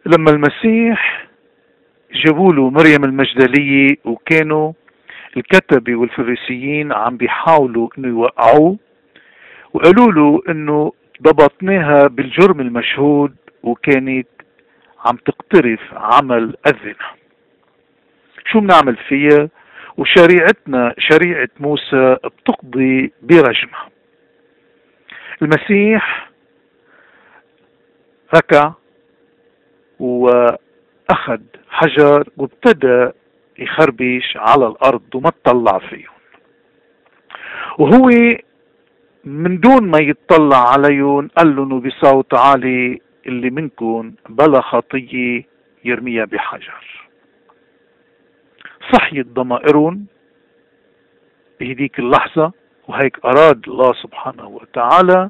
لما المسيح جابوا له مريم المجدلية وكانوا الكتبة والفريسيين عم بيحاولوا انه يوقعوه، وقالوا له انه ضبطناها بالجرم المشهود وكانت عم تقترف عمل الزنا، شو بنعمل فيها؟ وشريعتنا شريعة موسى بتقضي برجمها. المسيح ركع واخذ حجر وابتدى يخربش على الارض وما تطلع فيهم، وهو من دون ما يتطلع عليهم قال لهم بصوت عالي: اللي منكم بلا خطية يرميها بحجر. صحيت ضمائرهم بهديك اللحظة، وهيك أراد الله سبحانه وتعالى،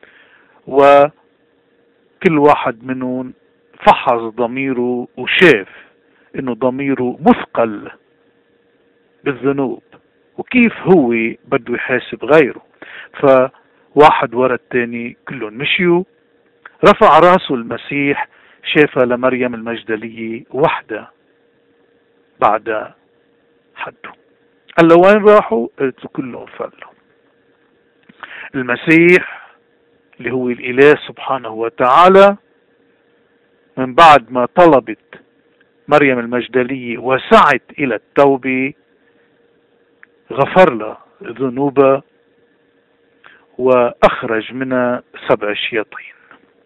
وكل واحد منهم فحص ضميره وشاف انه ضميره مثقل بالذنوب وكيف هو بده يحاسب غيره. فواحد ورا الثاني كلهم مشيوا. رفع راسه المسيح شافها لمريم المجدلية وحدة بعد حده. قال له: وين راحوا؟ قلت له: كلهم فلوا. المسيح اللي هو الإله سبحانه وتعالى من بعد ما طلبت مريم المجدلية وسعت إلى التوبة غفر لها ذنوبها وأخرج منها 7 شياطين.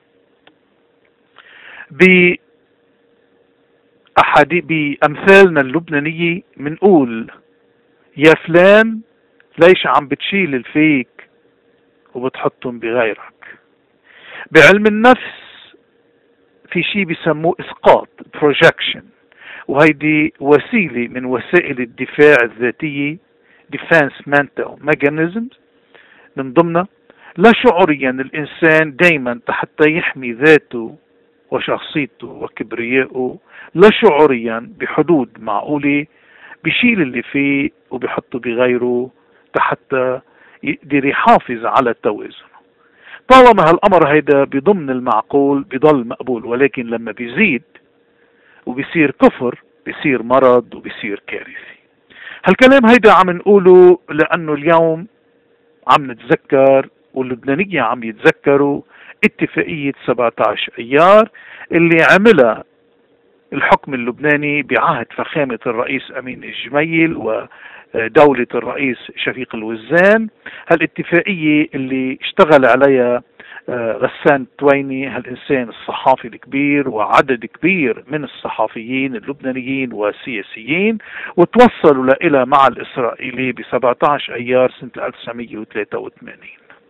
بأمثالنا اللبنانية منقول: يا فلان ليش عم بتشيل الفيك وبتحطهم بغيرك؟ بعلم النفس في شيء بيسموه اسقاط projection، وهيدي وسيلة من وسائل الدفاع الذاتية defense mental mechanisms. من ضمنها لا شعوريا الإنسان دايما حتى يحمي ذاته وشخصيته وكبريائه، لا شعوريا بحدود معقولة بيشيل اللي فيه وبيحطه بغيره حتى يقدر يحافظ على توازنه. طالما هالأمر هيدا بضمن المعقول بضل مقبول، ولكن لما بيزيد وبيصير كفر بيصير مرض وبيصير كارثي. هالكلام هيدا عم نقوله لأنه اليوم عم نتذكر واللبنانية عم يتذكروا اتفاقية 17 أيار اللي عملها الحكم اللبناني بعهد فخامة الرئيس أمين الجميل ودولة الرئيس شفيق الوزان. هالاتفاقية اللي اشتغل عليها غسان التويني، هالإنسان الصحافي الكبير، وعدد كبير من الصحافيين اللبنانيين والسياسيين، وتوصلوا إلى مع الإسرائيلي ب 17 أيار سنة 1983.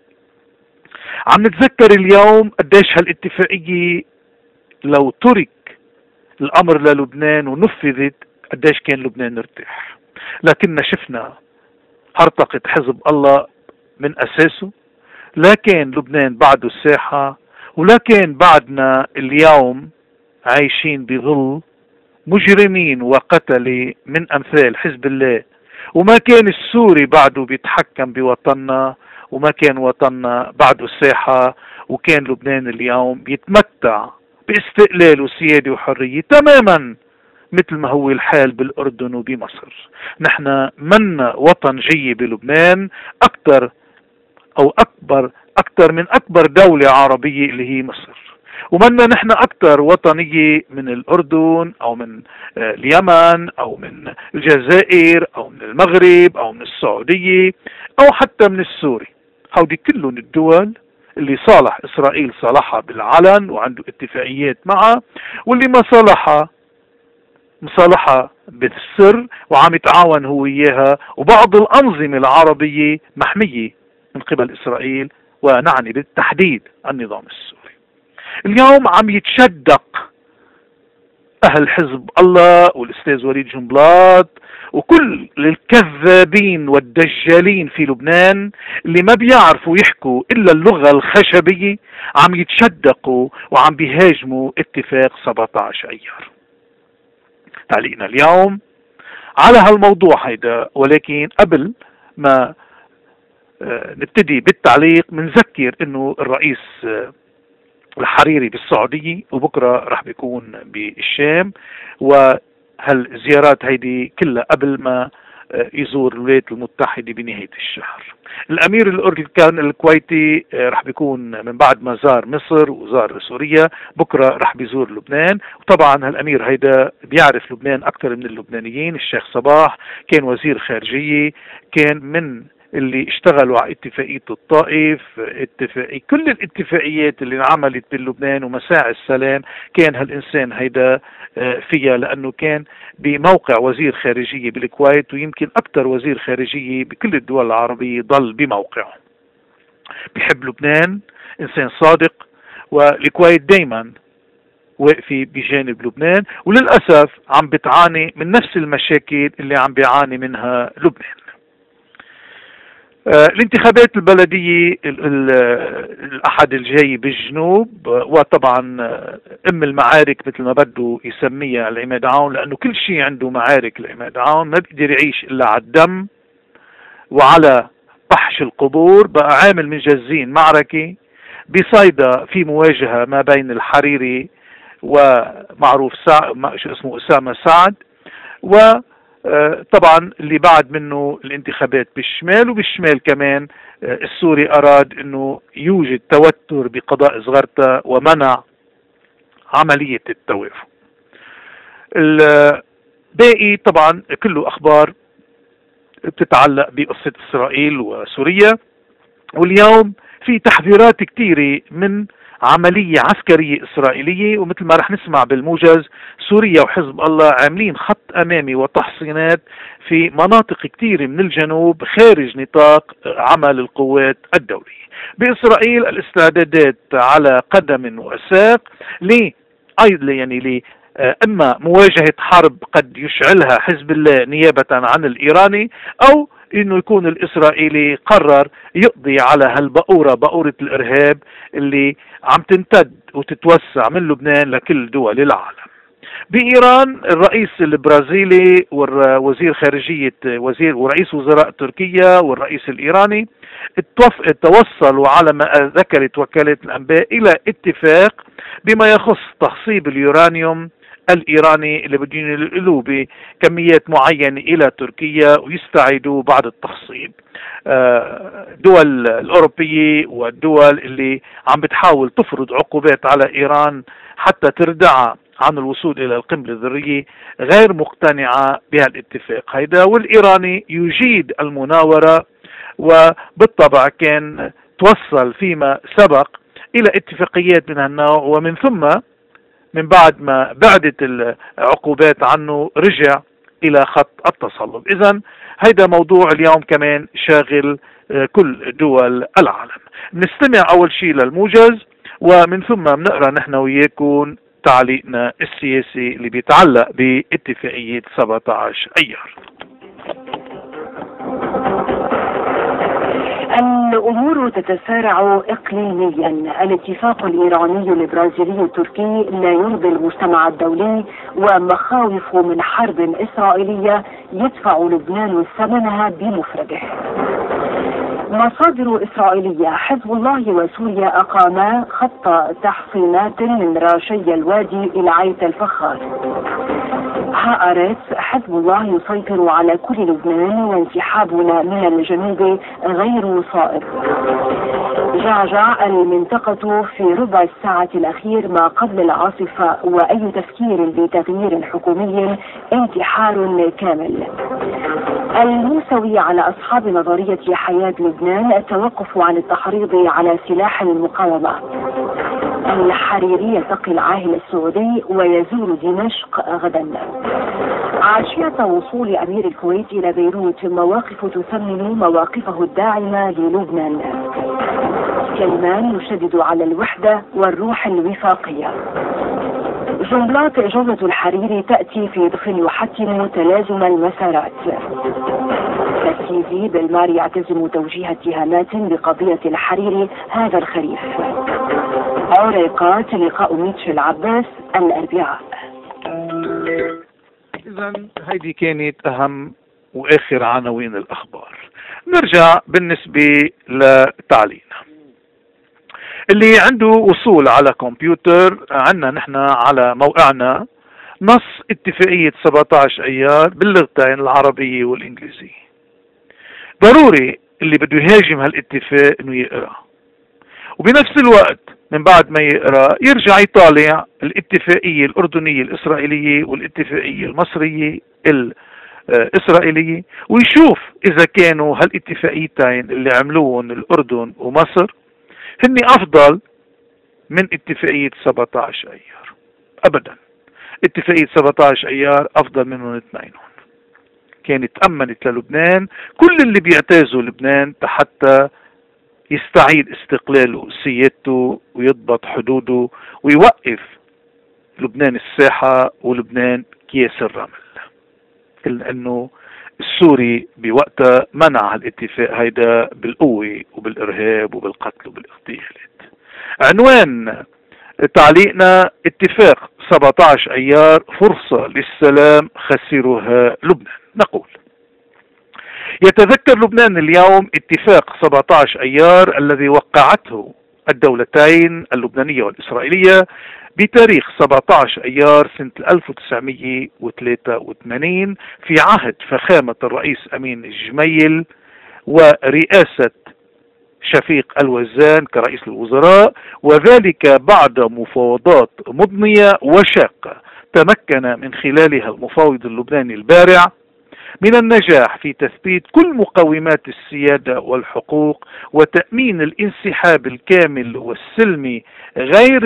عم نتذكر اليوم قديش هالاتفاقية لو ترك الأمر للبنان ونفذت قديش كان لبنان ارتاح، لكننا شفنا هرطقة حزب الله من أساسه. لا كان لبنان بعده الساحة، ولا كان بعدنا اليوم عايشين بظل مجرمين وقتلة من أمثال حزب الله، وما كان السوري بعده بيتحكم بوطننا، وما كان وطننا بعده الساحة، وكان لبنان اليوم بيتمتع باستقلال وسيادة وحرية تماما مثل ما هو الحال بالأردن وبمصر. نحن منا وطن جي بلبنان أكثر من أكبر دولة عربية اللي هي مصر، ومنا نحن أكثر وطنية من الأردن أو من اليمن أو من الجزائر أو من المغرب أو من السعودية أو حتى من السوري. هودي كلهم الدول اللي صالح إسرائيل صالحها بالعلن وعنده اتفاقيات معها، واللي ما صالحها مصالحة بالسر وعم يتعاون هو إياها، وبعض الأنظمة العربية محمية من قبل إسرائيل، ونعني بالتحديد النظام السوري. اليوم عم يتشدق أهل حزب الله والأستاذ وليد جنبلاط وكل الكذابين والدجالين في لبنان اللي ما بيعرفوا يحكوا إلا اللغة الخشبية، عم يتشدقوا وعم بيهاجموا اتفاق 17 أيار. تعليقنا اليوم على هالموضوع هيدا، ولكن قبل ما نبتدي بالتعليق منذكر انه الرئيس والحريري بالسعودية، وبكرة رح بيكون بالشام. وهالزيارات هيدي كلها قبل ما يزور الولايات المتحدة بنهاية الشهر. الأمير الأردن الكويتي رح بيكون من بعد ما زار مصر وزار سوريا، بكرة رح بيزور لبنان. وطبعا هالأمير هيدا بيعرف لبنان أكثر من اللبنانيين. الشيخ صباح كان وزير خارجية، كان من اللي اشتغلوا على اتفاقية الطائف، كل الاتفاقيات اللي انعملت بلبنان ومساعي السلام كان هالإنسان هيدا فيها، لأنه كان بموقع وزير خارجية بالكويت، ويمكن أكثر وزير خارجية بكل الدول العربية ضل بموقعه. بحب لبنان، إنسان صادق، والكويت دايما واقفة بجانب لبنان، وللأسف عم بتعاني من نفس المشاكل اللي عم بيعاني منها لبنان. الانتخابات البلدية الأحد الجاي بالجنوب، وطبعا أم المعارك مثل ما بده يسميها العماد عون، لأنه كل شيء عنده معارك. العماد عون ما بيقدر يعيش إلا على الدم وعلى فحش القبور. بقى عامل من جزين معركة بصيدا في مواجهة ما بين الحريري ومعروف شو اسمه أسامة سعد، طبعا اللي بعد منه الانتخابات بالشمال. وبالشمال كمان السوري أراد أنه يوجد توتر بقضاء زغرتا ومنع عملية التوافق. الباقي طبعا كله أخبار بتتعلق بقصة إسرائيل وسوريا. واليوم في تحذيرات كثيرة من عملية عسكرية إسرائيلية، ومثل ما رح نسمع بالموجز سوريا وحزب الله عاملين خط أمامي وتحصينات في مناطق كثيرة من الجنوب خارج نطاق عمل القوات الدولية. بإسرائيل الاستعدادات على قدم وساق أيضا يعني إما مواجهة حرب قد يشعلها حزب الله نيابة عن الإيراني، أو إنه يكون الإسرائيلي قرر يقضي على هالبؤورة، بؤورة الإرهاب اللي عم تمتد وتتوسع من لبنان لكل دول العالم. بإيران الرئيس البرازيلي ووزير خارجية ورئيس وزراء تركيا والرئيس الإيراني توصلوا على ما ذكرت وكالة الأنباء إلى اتفاق بما يخص تخصيب اليورانيوم الإيراني اللي بدهم ينقلوه بكميات معينة إلى تركيا ويستعيدوا بعد التخصيب. دول الأوروبية والدول اللي عم بتحاول تفرض عقوبات على إيران حتى تردعها عن الوصول إلى القنبلة الذرية غير مقتنعة بهالاتفاق هيدا، والإيراني يجيد المناورة، وبالطبع كان توصل فيما سبق إلى اتفاقيات من هالنوع، ومن ثم من بعد ما بعدت العقوبات عنه رجع إلى خط التصلب. إذن هيدا موضوع اليوم كمان شاغل كل دول العالم. نستمع أول شيء للموجز، ومن ثم بنقرأ نحن وياكم تعليقنا السياسي اللي بيتعلق باتفاقية 17 أيار. الأمور تتسارع إقليميا. الاتفاق الإيراني البرازيلي التركي لا يرضي المجتمع الدولي، ومخاوف من حرب إسرائيلية يدفع لبنان ثمنها بمفرده. مصادر إسرائيلية: حزب الله وسوريا أقاما خط تحصينات من راشي الوادي إلى عيت الفخار. هآرتس: حزب الله يسيطر على كل لبنان وانسحابنا من الجنوب غير صائب. جعجع: المنطقة في ربع الساعة الأخير ما قبل العاصفة، وأي تفكير بتغيير حكومي انتحار كامل. الموسوي: على أصحاب نظرية حياة لبنان التوقف عن التحريض على سلاح المقاومة. الحريري يلتقي العاهل السعودي ويزور دمشق غدا. عشية وصول أمير الكويت إلى بيروت، مواقف تثمن مواقفه الداعمة للبنان. سليمان يشدد على الوحدة والروح الوفاقية. جملات جملة الحريري تأتي في ضفن يحتم تلازم المسارات. السيسي: بالمار يعتزم توجيه اتهامات بقضية الحريري هذا الخريف. عريقات: لقاء ميتشل عباس الأربعاء. إذا هيدي كانت أهم وآخر عناوين الأخبار. نرجع بالنسبة لتعليقنا. اللي عنده وصول على كمبيوتر، عندنا نحن على موقعنا نص اتفاقية 17 ايار باللغتين العربية والانجليزية. ضروري اللي بده يهاجم هالاتفاق انه يقرأ، وبنفس الوقت من بعد ما يقرأ يرجع يطالع الاتفاقية الأردنية الإسرائيلية والاتفاقية المصرية الإسرائيلية، ويشوف إذا كانوا هالاتفاقيتين اللي عملوهم الأردن ومصر هن أفضل من اتفاقية 17 أيار. أبدا، اتفاقية 17 أيار أفضل منهم اثنينهم. كانت أمنت للبنان كل اللي بيعتازوا لبنان حتى يستعيد استقلاله وسيادته ويضبط حدوده ويوقف لبنان الساحة ولبنان كياس الرمل. لأنه السوري بوقتها منع الاتفاق هيدا بالقوة وبالإرهاب وبالقتل وبالاغتيالات. عنوان تعليقنا: اتفاق 17 أيار فرصة للسلام خسرها لبنان. نقول: يتذكر لبنان اليوم اتفاق 17 أيار الذي وقعته الدولتين اللبنانية والإسرائيلية بتاريخ 17 أيار سنة 1983 في عهد فخامة الرئيس أمين الجميل ورئاسة شفيق الوزان كرئيس الوزراء، وذلك بعد مفاوضات مضنية وشاقة تمكن من خلالها المفاوض اللبناني البارع من النجاح في تثبيت كل مقومات السيادة والحقوق وتأمين الانسحاب الكامل والسلمي غير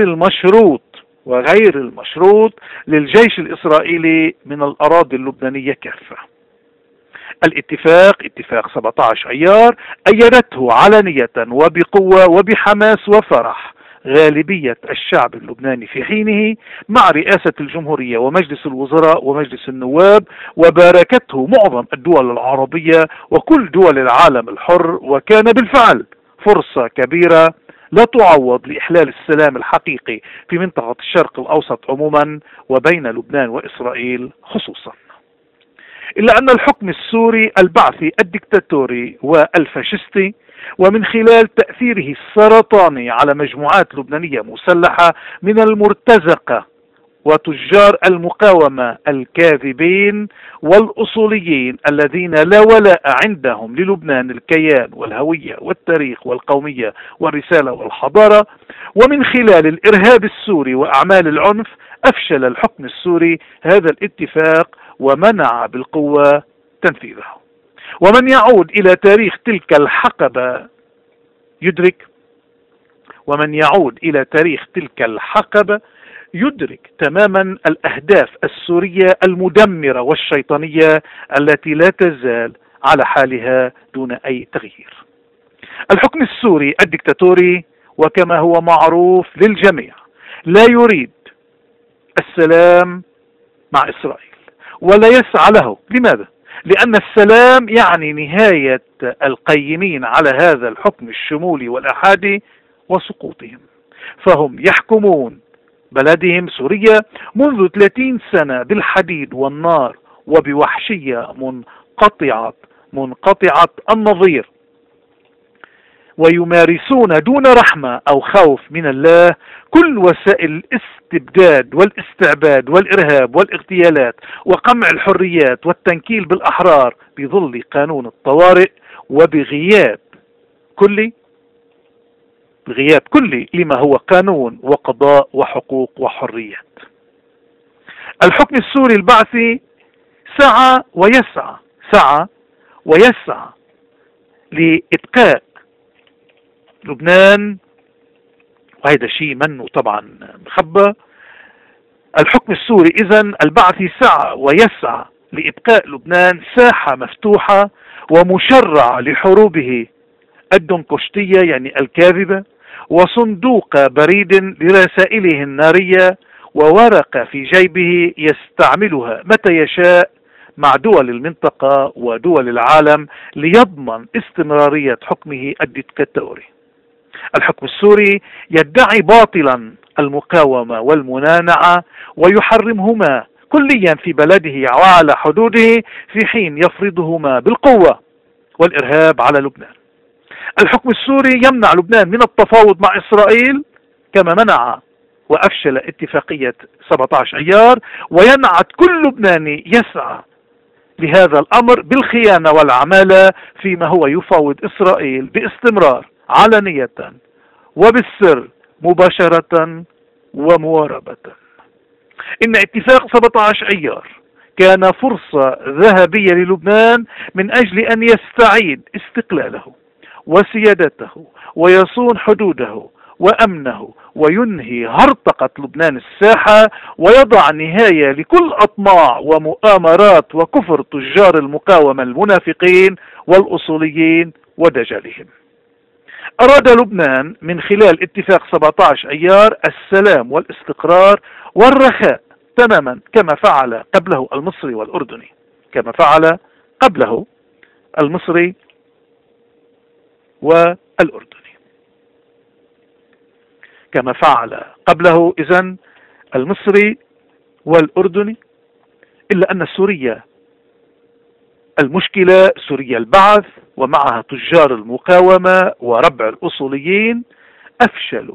المشروط للجيش الإسرائيلي من الأراضي اللبنانية كافة. الاتفاق، اتفاق 17 أيار، أيدته علنية وبقوة وبحماس وفرح غالبية الشعب اللبناني في حينه مع رئاسة الجمهورية ومجلس الوزراء ومجلس النواب، وباركته معظم الدول العربية وكل دول العالم الحر، وكان بالفعل فرصة كبيرة لا تعوض لإحلال السلام الحقيقي في منطقة الشرق الأوسط عموما وبين لبنان وإسرائيل خصوصا. إلا أن الحكم السوري البعثي الدكتاتوري والفاشستي ومن خلال تأثيره السرطاني على مجموعات لبنانية مسلحة من المرتزقة وتجار المقاومة الكاذبين والأصوليين الذين لا ولاء عندهم للبنان الكيان والهوية والتاريخ والقومية والرسالة والحضارة، ومن خلال الإرهاب السوري وأعمال العنف أفشل الحكم السوري هذا الاتفاق ومنع بالقوة تنفيذه. ومن يعود إلى تاريخ تلك الحقبة يدرك تماما الأهداف السورية المدمرة والشيطانية التي لا تزال على حالها دون أي تغيير. الحكم السوري الدكتاتوري وكما هو معروف للجميع لا يريد السلام مع إسرائيل ولا يسعى له. لماذا؟ لأن السلام يعني نهاية القيمين على هذا الحكم الشمولي والأحادي وسقوطهم، فهم يحكمون بلدهم سوريا منذ 30 سنة بالحديد والنار وبوحشية منقطعة النظير، ويمارسون دون رحمة أو خوف من الله كل وسائل الاستبداد والاستعباد والإرهاب والاغتيالات وقمع الحريات والتنكيل بالأحرار بظل قانون الطوارئ وبغياب كلي لما هو قانون وقضاء وحقوق وحريات. الحكم السوري البعثي سعى ويسعى لإبقاء لبنان، وهذا شيء منه طبعا مخبى. الحكم السوري إذن البعثي سعى ويسعى لإبقاء لبنان ساحة مفتوحة ومشرع لحروبه الدنكشتية يعني الكاذبة، وصندوق بريد لرسائله النارية، وورقة في جيبه يستعملها متى يشاء مع دول المنطقة ودول العالم ليضمن استمرارية حكمه الدكتاتوري. الحكم السوري يدعي باطلا المقاومة والمنانعة ويحرمهما كليا في بلده وعلى حدوده، في حين يفرضهما بالقوة والإرهاب على لبنان. الحكم السوري يمنع لبنان من التفاوض مع إسرائيل كما منع وأفشل اتفاقية 17 أيار، وينعت كل لبناني يسعى لهذا الأمر بالخيانة والعمالة فيما هو يفاوض إسرائيل باستمرار علنية وبالسر مباشرة ومواربة. إن اتفاق 17 أيار كان فرصة ذهبية للبنان من أجل أن يستعيد استقلاله وسيادته ويصون حدوده وأمنه وينهي هرطقة لبنان الساحة ويضع نهاية لكل أطماع ومؤامرات وكفر تجار المقاومة المنافقين والأصوليين ودجالهم. أراد لبنان من خلال اتفاق 17 أيار السلام والاستقرار والرخاء تماما كما فعل قبله المصري والأردني، كما فعل قبله المصري والأردني، كما فعل قبله إذن المصري والأردني، إلا أن سوريا المشكلة سوريا البعث ومعها تجار المقاومة وربع الأصوليين أفشلوا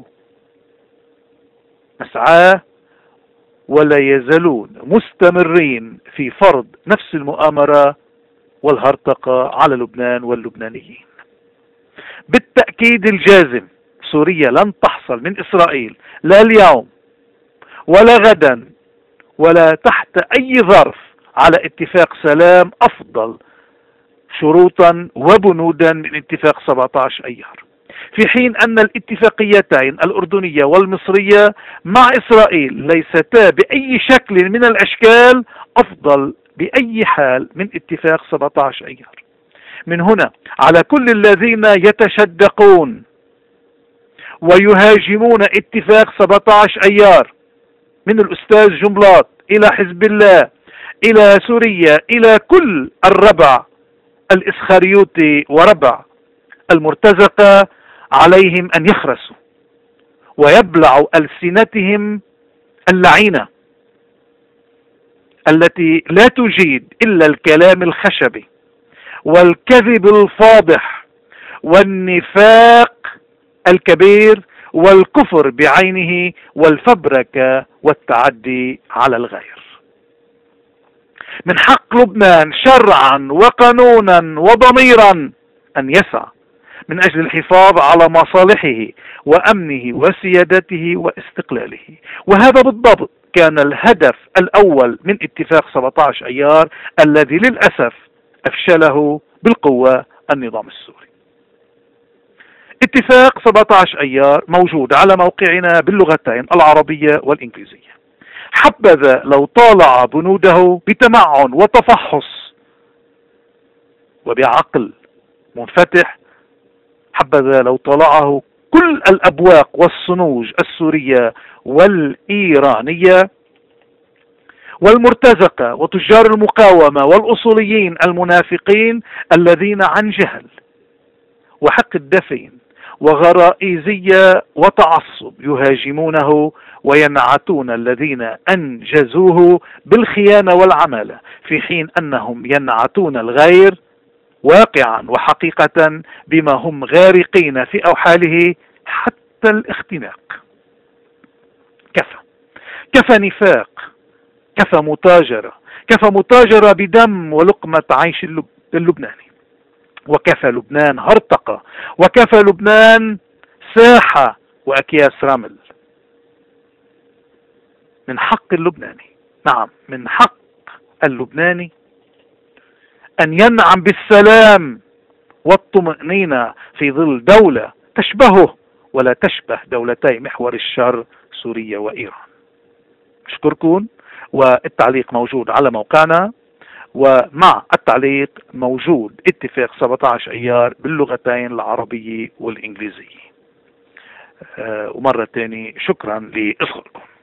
مسعاه ولا يزالون مستمرين في فرض نفس المؤامرة والهرطقة على لبنان واللبنانيين. بالتأكيد الجازم سوريا لن تحصل من إسرائيل لا اليوم ولا غدا ولا تحت أي ظرف على اتفاق سلام أفضل شروطا وبنودا من اتفاق 17 أيار، في حين أن الاتفاقيتين الأردنية والمصرية مع إسرائيل ليستا بأي شكل من الأشكال أفضل بأي حال من اتفاق 17 أيار. من هنا على كل الذين يتشدقون ويهاجمون اتفاق 17 أيار من الأستاذ جنبلاط إلى حزب الله إلى سوريا إلى كل الربع الإسخريوطي وربع المرتزقة، عليهم أن يخرسوا ويبلعوا ألسنتهم اللعينة التي لا تجيد إلا الكلام الخشبي والكذب الفاضح والنفاق الكبير والكفر بعينه والفبركة والتعدي على الغير. من حق لبنان شرعا وقانونا وضميرا أن يسعى من أجل الحفاظ على مصالحه وأمنه وسيادته واستقلاله، وهذا بالضبط كان الهدف الأول من اتفاق 17 أيار الذي للأسف أفشله بالقوة النظام السوري. اتفاق 17 أيار موجود على موقعنا باللغتين العربية والإنجليزية. حبذا لو طالع بنوده بتمعن وتفحص وبعقل منفتح، حبذا لو طلعه كل الأبواق والصنوج السورية والإيرانية والمرتزقة وتجار المقاومة والأصوليين المنافقين الذين عن جهل وحقد دفين وغرائزية وتعصب يهاجمونه وينعتون الذين أنجزوه بالخيانة والعمالة، في حين أنهم ينعتون الغير واقعا وحقيقة بما هم غارقين في أوحاله حتى الاختناق. كفى نفاق، كفى متاجرة بدم ولقمة عيش اللبناني، وكفى لبنان هرطقة، وكفى لبنان ساحة وأكياس رمل. من حق اللبناني، نعم من حق اللبناني أن ينعم بالسلام والطمأنينة في ظل دولة تشبهه ولا تشبه دولتي محور الشر سوريا وإيران. أشكركم، والتعليق موجود على موقعنا، ومع التعليق موجود اتفاق 17 أيار باللغتين العربية والإنجليزية. ومرة تاني شكرا لإصغائكم.